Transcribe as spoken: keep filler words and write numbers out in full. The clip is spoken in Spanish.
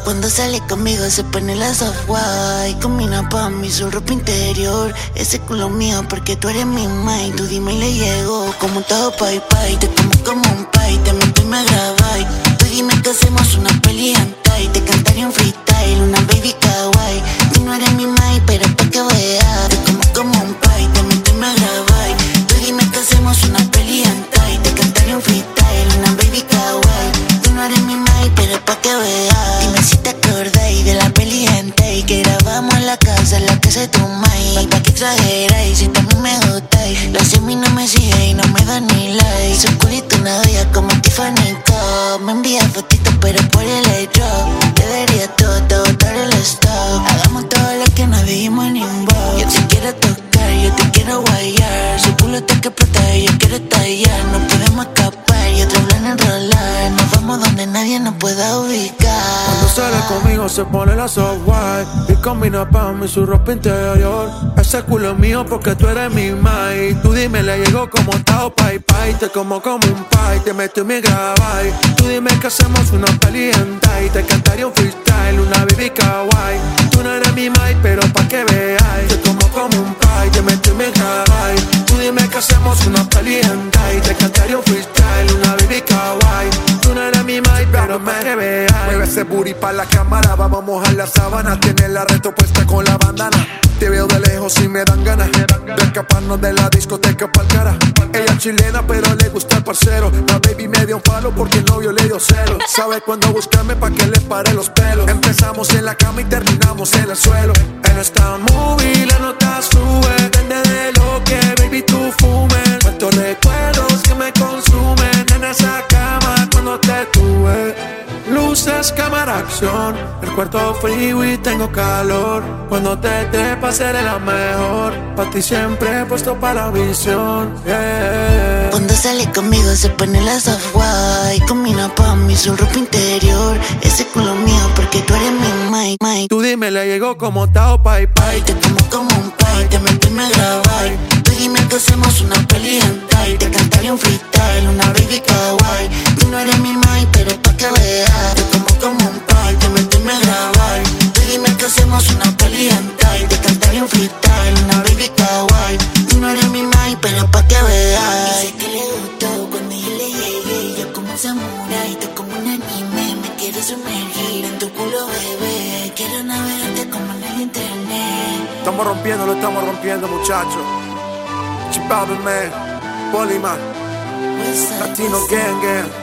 Cuando sale conmigo se pone la soft white. Combina pa' mí su ropa interior. Ese culo mío porque tú eres mi mind. Tú dime y le llego como todo pai pai. Te como como un pai, te meto y me grabáis. Tú dime que hacemos una peli hentai. Te cantaría un freestyle, una baby kawaii. Tú no eres mi mind, pero pa' que veas. Te como como un pai, te meto y me grabáis. Tú dime que hacemos una peli hentai. Te cantaría un freestyle, una baby kawaii. Tú no eres mi mind, pero pa' que veas. Dime si te acordáis de la peli hentai que grabamos en la casa, en la casa de tu maíz. Pa' que exageráis, si también me gustáis. La semi no me sigue y no me da ni like. Su culito una doya como Tiffany Cup. Me envía fotitos pero por el airdrop. Debería todo, todo botar el stock. Hagamos todo lo que nos dijimos en inbox. Yo te quiero tocar, yo te quiero guayar. Su culo está que explota y yo quiero estallar. No podemos escapar y otro plan enrolar. Nos vamos donde nadie nos pueda ubicar. Cuando sale conmigo se pone la soft white y combina pa' mí su ropa interior. Ese culo es mío porque tú eres mi mai. Tú dime, le llego como tao pai pai. Te como como un pai, te meto y me grabáis. Tú dime que hacemos una peli hentai. Te cantaría un freestyle, una baby kawaii. Tú no eres mi mai, pero pa' que veáis. Te como como un pai, te meto y me grabáis. Tú dime que hacemos una peli hentai. Te cantaría un freestyle, una baby kawaii. Tú no eres mi mai, pero pa' que veáis. Mueve ese booty pa' la cámara, vamos a mojar la sábana. Tiene la reto puesta con la bandana. Te veo de lejos y me dan ganas de escaparnos de la discoteca pa'l cara. Ella es chilena pero le gusta el parcero. La baby me dio un palo porque el novio le dio celo. Sabe cuándo buscarme pa' que le pare los pelos. Empezamos en la cama y terminamos en el suelo. En esta movie la nota sube. Depende de lo que baby tú fumes. Cuántos recuerdos que me consumen en esa cama cuando te tuve. Luces, cámara, acción. El cuarto frío y tengo calor. Cuando te trepas seré la mejor. Pa' ti siempre he puesto para la visión, yeah. Cuando sale conmigo se pone la soft white. Combina pa' mí su ropa interior. Ese culo mío porque tú eres mi mai, mai. Tú dime, le llegó como tao pai pai. Te como como un pai, te meto y me grabáis. Tú dime que hacemos una peli hentai. Te cantaría un freestyle, una baby kawaii. Tú no eres mi mai, pero pa' que veas. Te como como un pai, te meto y me grabáis. Tú dime que hacemos una peli hentai. Te cantaría un freestyle, una baby kawaii. Tú no eres mi mai, pero pa' que veas. Dice que le gustó cuando yo le llegué. Yo como un samurai, tú como un anime. Me quieres sumergir en tu culo, bebé. Quiero navegarte como en el internet. Estamos rompiendo, lo estamos rompiendo, muchachos. Chipabe, man, Polima, Latino Gang Gang.